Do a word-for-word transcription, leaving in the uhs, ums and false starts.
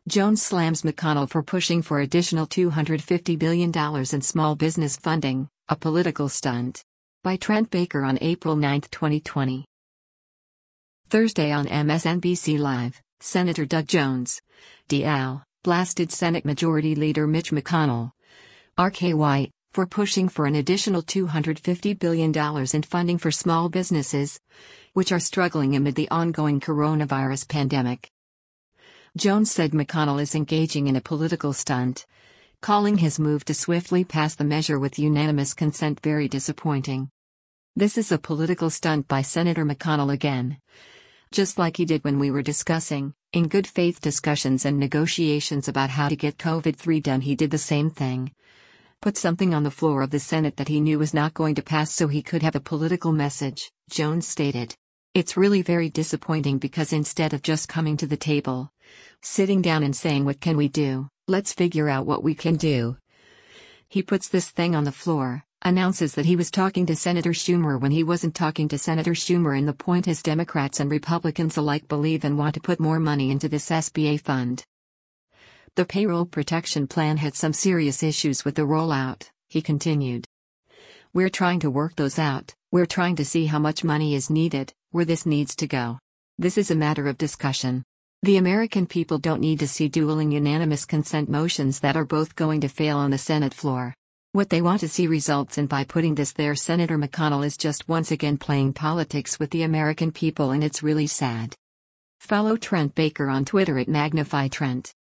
Jones slams McConnell for pushing for additional two hundred fifty billion dollars in small business funding, a political stunt. By Trent Baker on April ninth, twenty twenty. Thursday on M S N B C Live, Senator Doug Jones, D L, blasted Senate Majority Leader Mitch McConnell, R K Y, for pushing for an additional two hundred fifty billion dollars in funding for small businesses, which are struggling amid the ongoing coronavirus pandemic. Jones said McConnell is engaging in a political stunt, calling his move to swiftly pass the measure with unanimous consent very disappointing. This is a political stunt by Senator McConnell again. Just like he did when we were discussing, in good faith discussions and negotiations about how to get COVID three done, he did the same thing. Put something on the floor of the Senate that he knew was not going to pass so he could have a political message, Jones stated. It's really very disappointing because instead of just coming to the table, sitting down and saying what can we do, let's figure out what we can do. He puts this thing on the floor, announces that he was talking to Senator Schumer when he wasn't talking to Senator Schumer, and the point is Democrats and Republicans alike believe and want to put more money into this S B A fund. The payroll protection plan had some serious issues with the rollout, he continued. We're trying to work those out, we're trying to see how much money is needed, where this needs to go. This is a matter of discussion. The American people don't need to see dueling unanimous consent motions that are both going to fail on the Senate floor. What they want to see results in by putting this there. Senator McConnell is just once again playing politics with the American people, and it's really sad. Follow Trent Baker on Twitter at Magnify Trent.